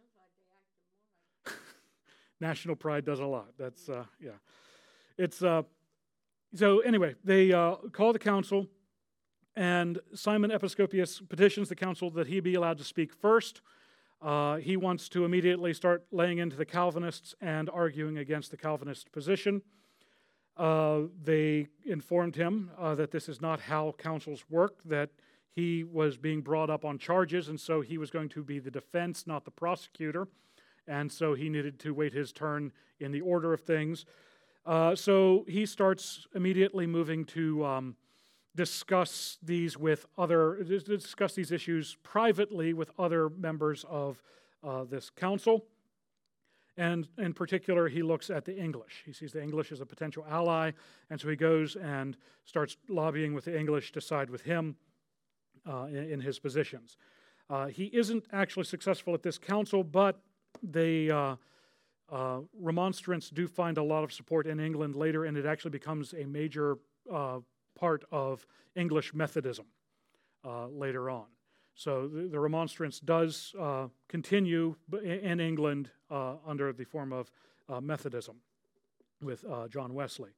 National pride does a lot. That's, uh, yeah. It's, uh, So anyway, they uh, call the council, and Simon Episcopius petitions the council that he be allowed to speak first. Uh, he wants to immediately start laying into the Calvinists and arguing against the Calvinist position. Uh, they informed him uh, that this is not how councils work, that he was being brought up on charges, and so he was going to be the defense, not the prosecutor, and so he needed to wait his turn in the order of things. Uh, so he starts immediately moving to um, discuss these with other, discuss these issues privately with other members of uh, this council. And in particular, he looks at the English. He sees the English as a potential ally, and so he goes and starts lobbying with the English to side with him uh, in, in his positions. Uh, he isn't actually successful at this council, but they, uh, uh, remonstrants do find a lot of support in England later, and it actually becomes a major uh, part of English Methodism uh, later on. So the, the remonstrance does uh, continue in England uh, under the form of uh, Methodism with uh, John Wesley.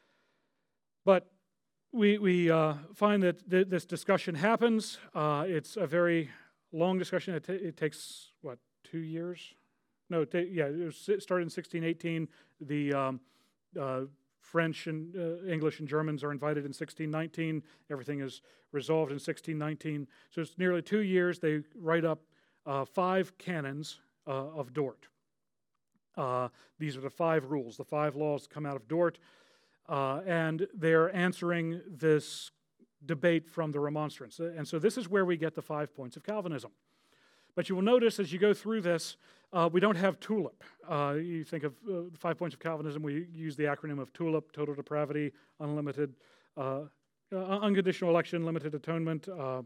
But we, we uh, find that th this discussion happens. Uh, it's a very long discussion. It, it takes, what, two years? No, it yeah, it, was, it started in sixteen eighteen. The um, uh, French and uh, English and Germans are invited in sixteen nineteen. Everything is resolved in sixteen nineteen. So it's nearly two years. They write up uh, five canons uh, of Dort. Uh, these are the five rules, the five laws that come out of Dort. Uh, and they're answering this debate from the Remonstrants. And so this is where we get the five points of Calvinism. But you will notice as you go through this, uh, we don't have TULIP. Uh, you think of uh, five points of Calvinism, we use the acronym of TULIP, total depravity, unlimited, uh, uh, unconditional election, limited atonement, uh,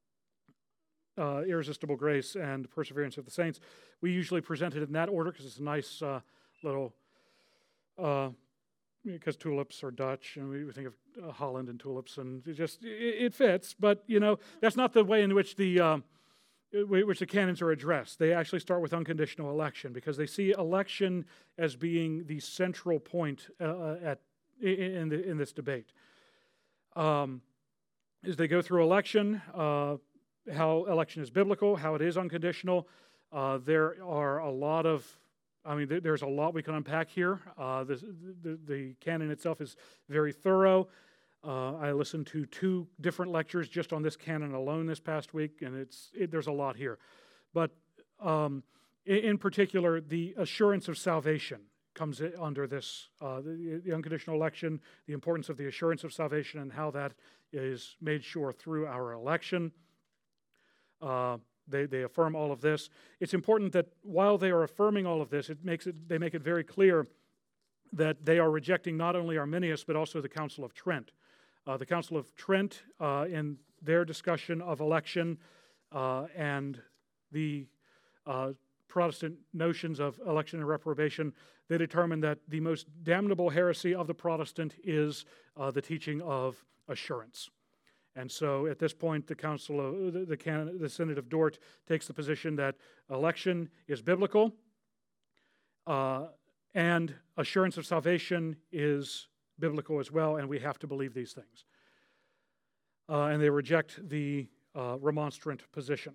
uh, irresistible grace, and perseverance of the saints. We usually present it in that order because it's a nice uh, little, uh, because tulips are Dutch, and we think of uh, Holland and tulips, and it just, it, it fits. But, you know, that's not the way in which the... Uh, which the canons are addressed. They actually start with unconditional election because they see election as being the central point uh, at in, the, in this debate. Um, as they go through election, uh, how election is biblical, how it is unconditional, uh, there are a lot of, I mean, there, there's a lot we can unpack here. Uh, the, the, the canon itself is very thorough. Uh, I listened to two different lectures just on this canon alone this past week, and it's it, there's a lot here. But um, in, in particular, the assurance of salvation comes under this, uh, the, the unconditional election, the importance of the assurance of salvation and how that is made sure through our election. Uh, they, they affirm all of this. It's important that while they are affirming all of this, it makes it, they make it very clear that they are rejecting not only Arminius, but also the Council of Trent. Uh, the Council of Trent, uh, in their discussion of election uh, and the uh, Protestant notions of election and reprobation, they determined that the most damnable heresy of the Protestant is uh, the teaching of assurance. And so at this point, the Council of the, the, Can- the Synod of Dort takes the position that election is biblical uh, and assurance of salvation is biblical as well, and we have to believe these things. Uh, and they reject the uh, remonstrant position.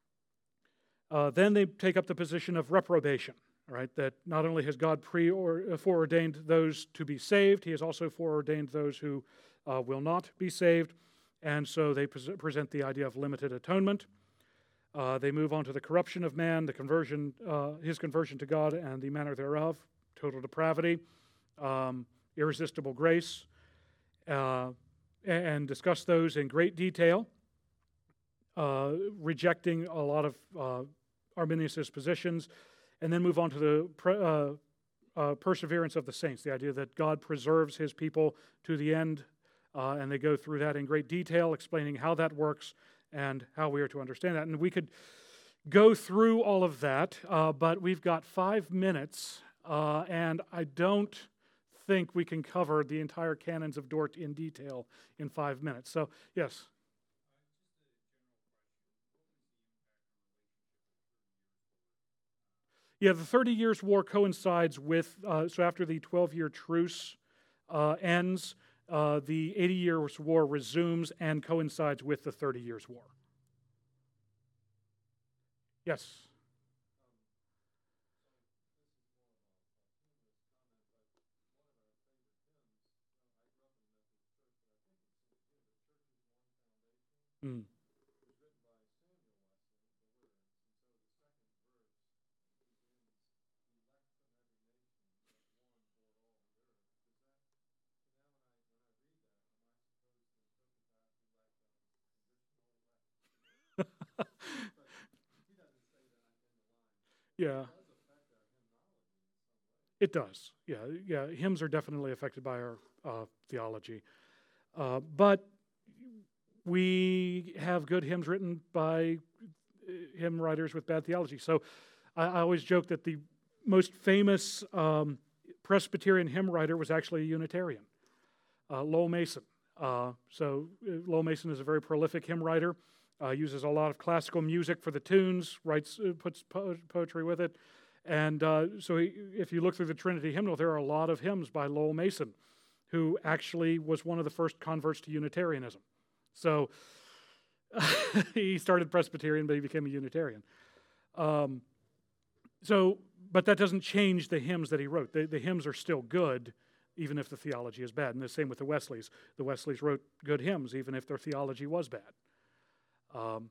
Uh, then they take up the position of reprobation, right? That not only has God pre or foreordained those to be saved, He has also foreordained those who uh, will not be saved, and so they pre- present the idea of limited atonement. Uh, they move on to the corruption of man, the conversion, uh, his conversion to God, and the manner thereof, total depravity. Um, irresistible grace, uh, and discuss those in great detail, uh, rejecting a lot of uh, Arminius' positions, and then move on to the pre- uh, uh, perseverance of the saints, the idea that God preserves His people to the end, uh, and they go through that in great detail, explaining how that works and how we are to understand that. And we could go through all of that, uh, but we've got five minutes, uh, and I don't think we can cover the entire canons of Dort in detail in five minutes. So, yes? Yeah, the Thirty Years' War coincides with, uh, so after the twelve-year truce uh, ends, uh, the Eighty Years' War resumes and coincides with the Thirty Years' War. Yes? Mm. Yeah. It does. Yeah, yeah. Hymns are definitely affected by our uh, theology, uh, but we have good hymns written by hymn writers with bad theology. So I, I always joke that the most famous um, Presbyterian hymn writer was actually a Unitarian, uh, Lowell Mason. Uh, so uh, Lowell Mason is a very prolific hymn writer. Uh, uses a lot of classical music for the tunes. Writes, uh, puts po- poetry with it. And uh, so he, if you look through the Trinity hymnal, there are a lot of hymns by Lowell Mason, who actually was one of the first converts to Unitarianism. So he started Presbyterian, but he became a Unitarian. Um, so, but that doesn't change the hymns that he wrote. The, the hymns are still good, even if the theology is bad. And the same with the Wesleys. The Wesleys wrote good hymns, even if their theology was bad. Um,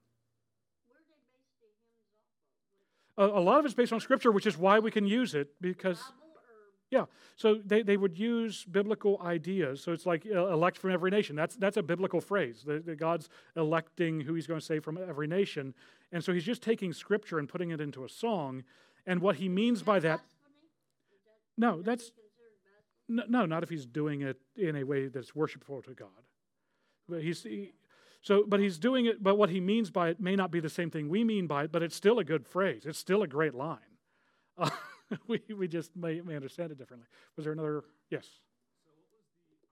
A, a lot of it's based on Scripture, which is why we can use it, because, yeah, so they, they would use biblical ideas. So it's like uh, elect from every nation. That's that's a biblical phrase. The, the God's electing who he's going to save from every nation. And so he's just taking Scripture and putting it into a song. And what he means by that, no, that's, no, no, not if he's doing it in a way that's worshipful to God. But he's... He, So, but he's doing it, but what he means by it may not be the same thing we mean by it, but it's still a good phrase. It's still a great line. Uh, we, we just may, may understand it differently. Was there another? Yes? So what was the opposition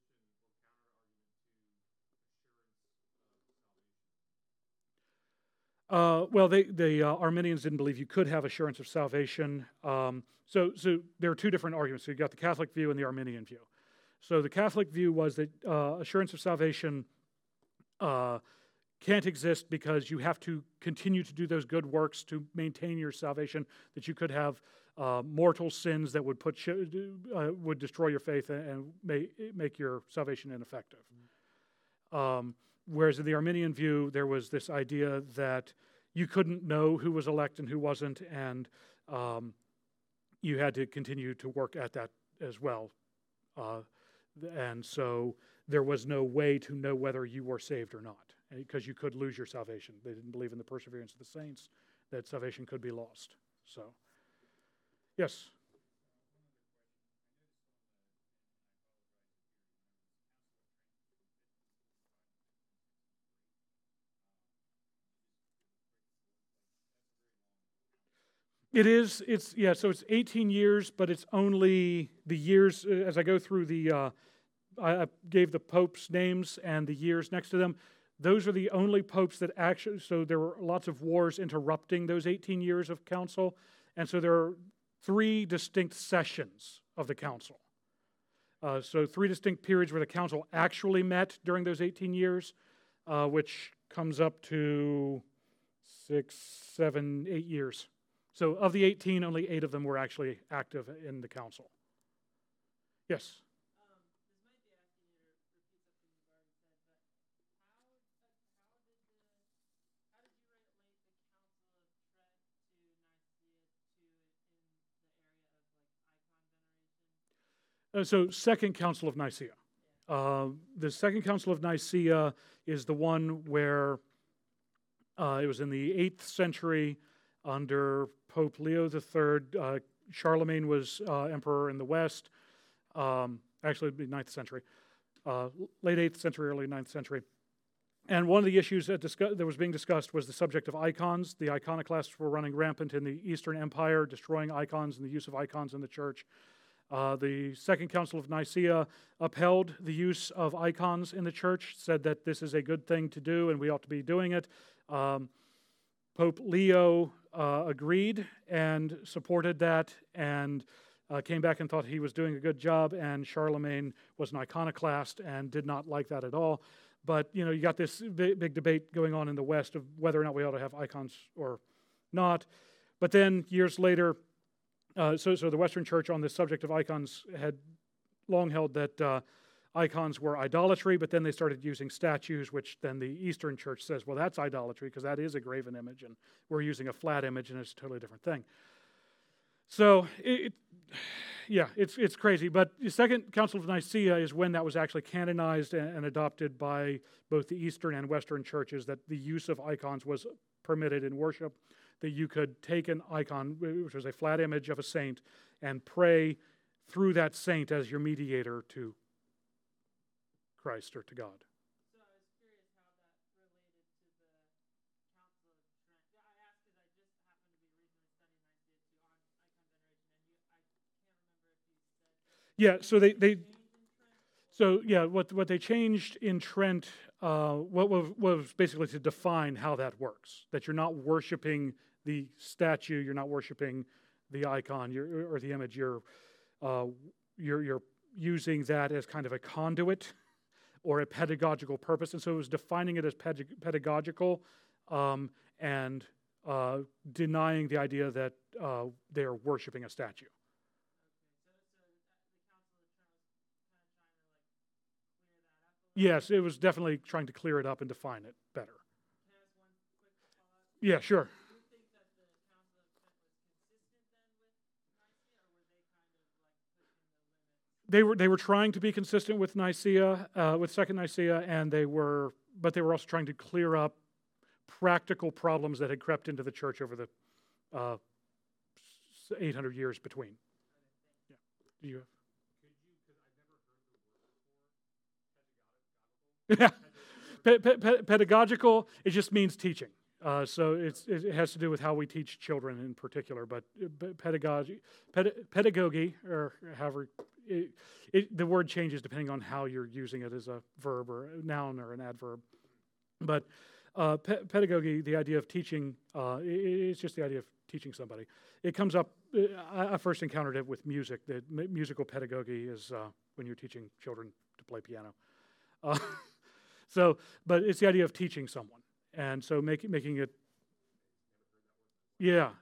Uh, or counter-argument to assurance of salvation? well, they, the uh, Arminians didn't believe you could have assurance of salvation. Um, so, so there are two different arguments. So you got the Catholic view and the Arminian view. So the Catholic view was that uh, assurance of salvation Uh, can't exist because you have to continue to do those good works to maintain your salvation, that you could have uh, mortal sins that would put sh- uh, would destroy your faith and may, make your salvation ineffective. Mm-hmm. Um, whereas in the Arminian view, there was this idea that you couldn't know who was elect and who wasn't, and um, you had to continue to work at that as well. Uh, and so there was no way to know whether you were saved or not, because you could lose your salvation. They didn't believe in the perseverance of the saints, that salvation could be lost. So, yes? It is, it's, yeah, so it's eighteen years, but it's only the years, uh, as I go through the, uh, I gave the popes' names and the years next to them. Those are the only popes that actually, so there were lots of wars interrupting those eighteen years of council, and so there are three distinct sessions of the council. Uh, so three distinct periods where the council actually met during those eighteen years, uh, which comes up to six, seven, eight years. So of the eighteen, only eight of them were actually active in the council. Yes? Uh, so, Second Council of Nicaea. Uh, the Second Council of Nicaea is the one where uh, it was in the eighth century under Pope Leo the Third. Uh, Charlemagne was uh, emperor in the West. Um, actually, it'd be ninth century. Uh, late eighth century, early ninth century. And one of the issues that, discuss- that was being discussed was the subject of icons. The iconoclasts were running rampant in the Eastern Empire, destroying icons and the use of icons in the church. Uh, the Second Council of Nicaea upheld the use of icons in the church, said that this is a good thing to do and we ought to be doing it. Um, Pope Leo uh, agreed and supported that, and uh, came back and thought he was doing a good job, and Charlemagne was an iconoclast and did not like that at all. But, you know, you got this big, big debate going on in the West of whether or not we ought to have icons or not. But then years later, Uh, so, so the Western Church on this subject of icons had long held that uh, icons were idolatry, but then they started using statues, which then the Eastern Church says, well, that's idolatry because that is a graven image, and we're using a flat image, and it's a totally different thing. So, it, it, yeah, it's it's crazy. But the Second Council of Nicaea is when that was actually canonized and, and adopted by both the Eastern and Western churches, that the use of icons was permitted in worship, that you could take an icon, which was a flat image of a saint, and pray through that saint as your mediator to Christ or to God. So I was curious how that related to the Council of Trent. Yeah, I asked because I just happened to be recently studying Nicaea too on icon veneration, and you, I can't remember if you said. Yeah, so they, they Changed in Trent? so yeah, what what they changed in Trent, uh, what was, was basically to define how that works. That you're not worshiping the statue, you're not worshiping the icon, you're, or the image. You're uh, you're you're using that as kind of a conduit or a pedagogical purpose, and so it was defining it as pedag- pedagogical um, and uh, denying the idea that uh, they are worshiping a statue. Yes, it was definitely trying to clear it up and define it better. Can I ask one quick follow-up? Yeah, sure. Do you think that the Council of Trent was consistent then with Nicaea, or were they kind of like pushing the limits? They were they were trying to be consistent with Nicaea, uh, with Second Nicaea, and they were, but they were also trying to clear up practical problems that had crept into the church over the uh, eight hundred years between. Yeah. Do you have? Yeah, pe- pe- pe- pedagogical, it just means teaching. Uh, so it's, it has to do with how we teach children in particular. But uh, pedagogy, ped- pedagogy, or however, it, it, the word changes depending on how you're using it as a verb or a noun or an adverb. But uh, pe- pedagogy, the idea of teaching, uh, it, it's just the idea of teaching somebody. It comes up, I, I first encountered it with music. That musical pedagogy is uh, when you're teaching children to play piano. Uh, So, but it's the idea of teaching someone, and so making making it, yeah,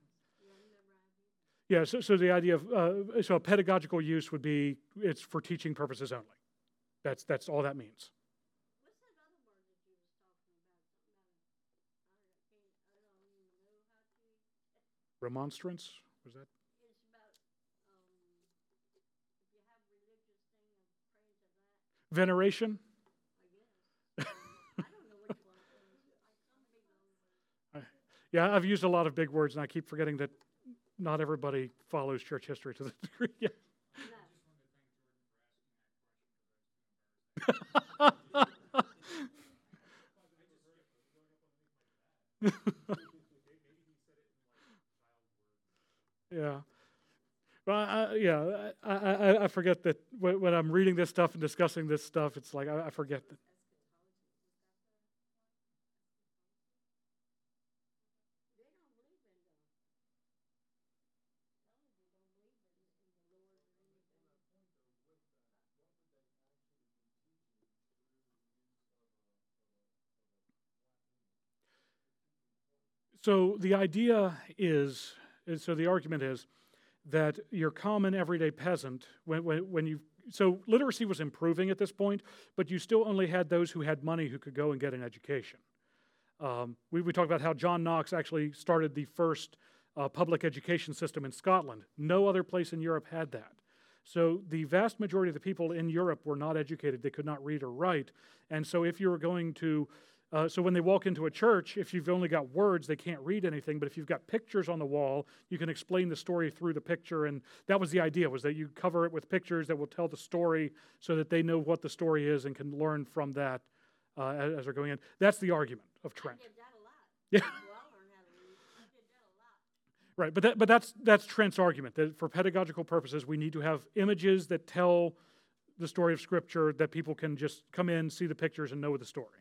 yeah. So, so the idea of uh, so a pedagogical use would be it's for teaching purposes only. That's that's all that means. What's that other word that you was talking about? Something about, I don't, I don't even know how to. Remonstrance, was that? It's about, um, if you have religious thing of praying to that, Veneration. I guess. I don't know which one it is. I some big long word. Yeah, I've used a lot of big words, and I keep forgetting that not everybody follows church history to the degree. Yeah. Yeah. Well, I, yeah, I, I, I forget that when, when I'm reading this stuff and discussing this stuff, it's like I, I forget that. They don't believe in the, some of them don't believe in, in the Lord or anything. So the idea is, is, so the argument is that your common everyday peasant, when, when, when you, so literacy was improving at this point, but you still only had those who had money who could go and get an education. Um, we, we talked about how John Knox actually started the first uh, public education system in Scotland. No other place in Europe had that. So the vast majority of the people in Europe were not educated. They could not read or write. And so if you were going to, uh, so when they walk into a church, if you've only got words, they can't read anything. But if you've got pictures on the wall, you can explain the story through the picture. And that was the idea, was that you cover it with pictures that will tell the story so that they know what the story is and can learn from that uh, as, as they're going in. That's the argument of Trent. I did that a lot. Yeah. Well, I learned how to read. I did that a lot. Right, but that, but that's that's Trent's argument, that for pedagogical purposes, we need to have images that tell the story of Scripture that people can just come in, see the pictures, and know the story.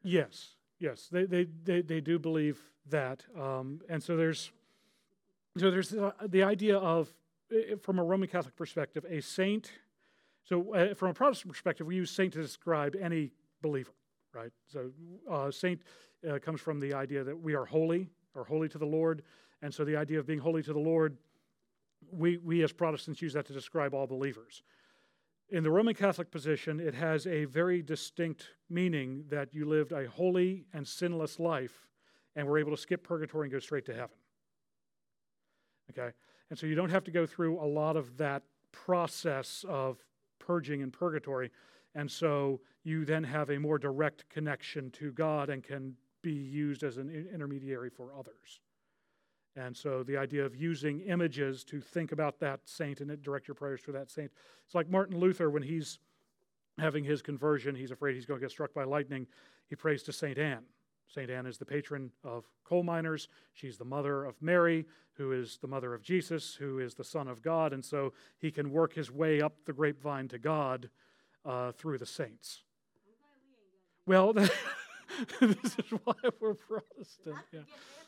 Yes, yes, they they they, they do believe that, um, and so there's so there's uh, the idea of, uh, from a Roman Catholic perspective, a saint. So uh, from a Protestant perspective, we use saint to describe any believer, right? So uh, saint uh, comes from the idea that we are holy, or holy to the Lord, and so the idea of being holy to the Lord, we we as Protestants use that to describe all believers. In the Roman Catholic position, it has a very distinct meaning that you lived a holy and sinless life and were able to skip purgatory and go straight to heaven. Okay? And so you don't have to go through a lot of that process of purging in purgatory. And so you then have a more direct connection to God and can be used as an intermediary for others. And so the idea of using images to think about that saint and direct your prayers to that saint. It's like Martin Luther, when he's having his conversion, he's afraid he's going to get struck by lightning. He prays to Saint Anne. Saint Anne is the patron of coal miners. She's the mother of Mary, who is the mother of Jesus, who is the Son of God. And so he can work his way up the grapevine to God uh, through the saints. Well, this is why we're Protestant. Yeah.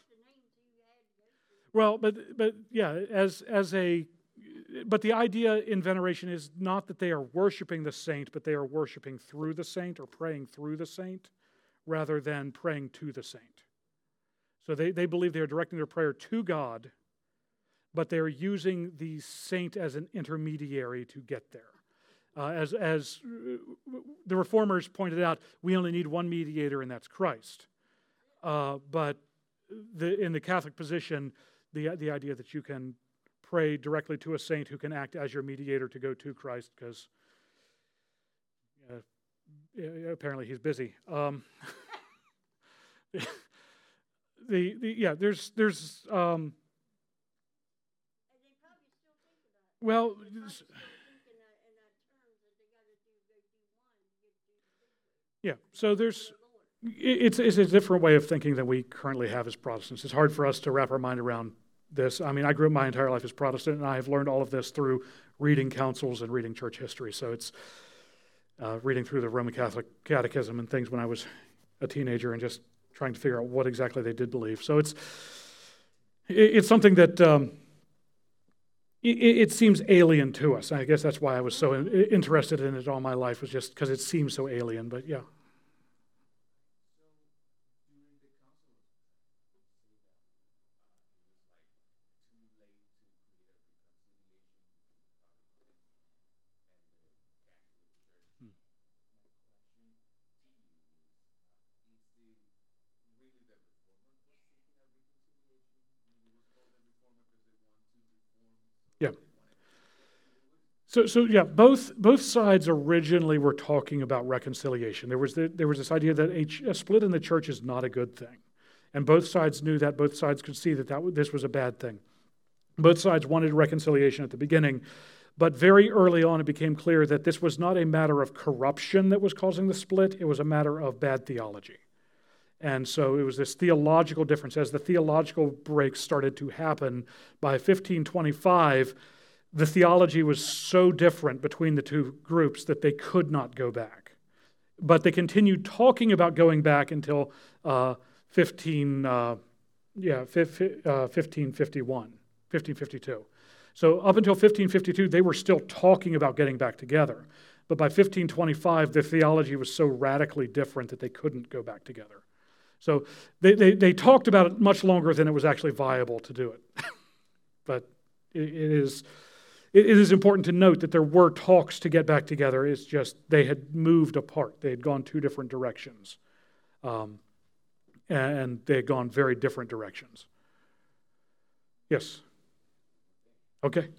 Well, but but yeah, as as a, but the idea in veneration is not that they are worshiping the saint, but they are worshiping through the saint or praying through the saint, rather than praying to the saint. So they, they believe they are directing their prayer to God, but they are using the saint as an intermediary to get there. Uh, as as the Reformers pointed out, we only need one mediator, and that's Christ. Uh, but the, in the Catholic position, the the idea that you can pray directly to a saint who can act as your mediator to go to Christ, because uh, apparently he's busy. Um, the, the, the yeah, there's there's um, well. Yeah, so there's, it's, it's a different way of thinking than we currently have as Protestants. It's hard for us to wrap our mind around this. I mean, I grew up my entire life as Protestant, and I have learned all of this through reading councils and reading church history. So it's uh, reading through the Roman Catholic Catechism and things when I was a teenager and just trying to figure out what exactly they did believe. So it's it's something that um, it, it seems alien to us. I guess that's why I was so in, interested in it all my life, was just because it seems so alien. But yeah. Yeah. So, so yeah, both both sides originally were talking about reconciliation. There was the, there was this idea that a, a split in the church is not a good thing, and both sides knew that. Both sides could see that, that this was a bad thing. Both sides wanted reconciliation at the beginning, but very early on it became clear that this was not a matter of corruption that was causing the split. It was a matter of bad theology. And so it was this theological difference. As the theological breaks started to happen, by fifteen twenty-five, the theology was so different between the two groups that they could not go back. But they continued talking about going back until uh, fifteen, uh, yeah, fifteen fifty-one, fifteen fifty-two. So up until fifteen fifty-two, they were still talking about getting back together. But by fifteen twenty-five, their theology was so radically different that they couldn't go back together. So they, they, they talked about it much longer than it was actually viable to do it. But it, it is it is important to note that there were talks to get back together. It's just they had moved apart. They had gone two different directions. Um, and they had gone very different directions. Yes? Okay.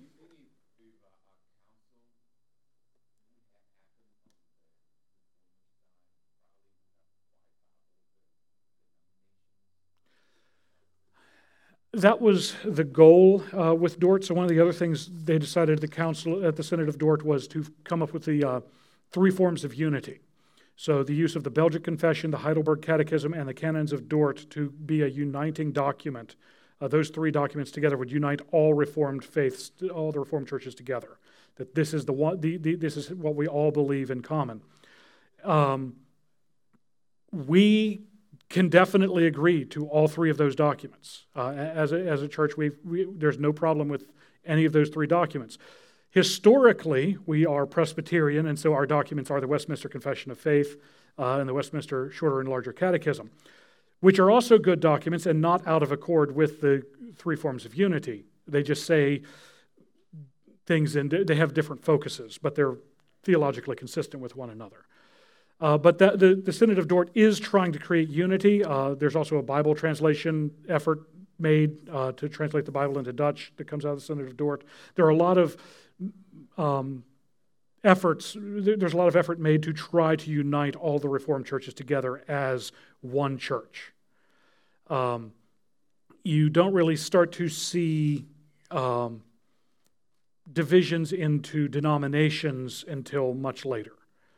That was the goal uh, with Dort. So one of the other things they decided at the council, at the Synod of Dort, was to come up with the uh, three forms of unity. So the use of the Belgic Confession, the Heidelberg Catechism, and the Canons of Dort to be a uniting document. Uh, those three documents together would unite all Reformed faiths, all the Reformed churches together. That this is the one, the, the, this is what we all believe in common. Um, we can definitely agree to all three of those documents. Uh, as, a, as a church, we've, we, there's no problem with any of those three documents. Historically, we are Presbyterian, and so our documents are the Westminster Confession of Faith uh, and the Westminster Shorter and Larger Catechism, which are also good documents and not out of accord with the three forms of unity. They just say things, and they have different focuses, but they're theologically consistent with one another. Uh, but that, the, the Synod of Dort is trying to create unity. Uh, there's also a Bible translation effort made uh, to translate the Bible into Dutch that comes out of the Synod of Dort. There are a lot of um, efforts, there's a lot of effort made to try to unite all the Reformed churches together as one church. Um, you don't really start to see um, divisions into denominations until much later.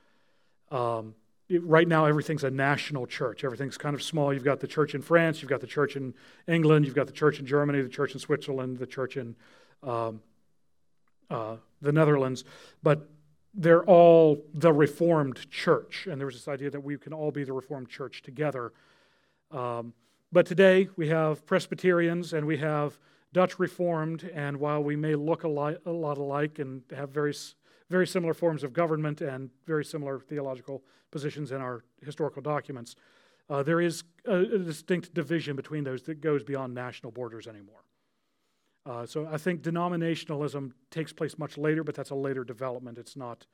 Um, it, right now, everything's a national church. Everything's kind of small. You've got the church in France, you've got the church in England, you've got the church in Germany, the church in Switzerland, the church in um, uh, the Netherlands, but they're all the Reformed church, and there was this idea that we can all be the Reformed church together. Um, but today, we have Presbyterians and we have Dutch Reformed, and while we may look a, li- a lot alike and have very very similar forms of government and very similar theological positions in our historical documents, uh, there is a, a distinct division between those that goes beyond national borders anymore. Uh, so I think denominationalism takes place much later, but that's a later development. It's not,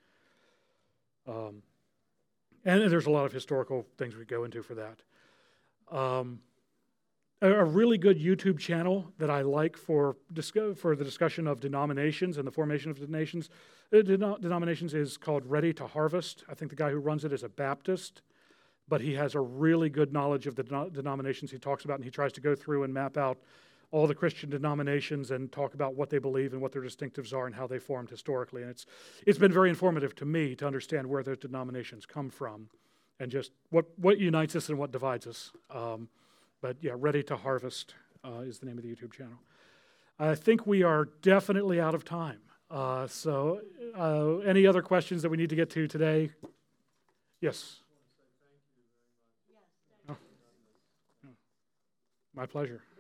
um, and there's a lot of historical things we go into for that. Um, a, a really good YouTube channel that I like for discuss, for the discussion of denominations and the formation of denominations, uh, denom- denominations is called Ready to Harvest. I think the guy who runs it is a Baptist, but he has a really good knowledge of the den- denominations he talks about, and he tries to go through and map out all the Christian denominations and talk about what they believe and what their distinctives are and how they formed historically. And it's it's been very informative to me to understand where those denominations come from and just what, what unites us and what divides us. Um, but yeah, Ready to Harvest uh, is the name of the YouTube channel. I think we are definitely out of time. Uh, so uh, any other questions that we need to get to today? Yes? Yes, thank Oh. My pleasure.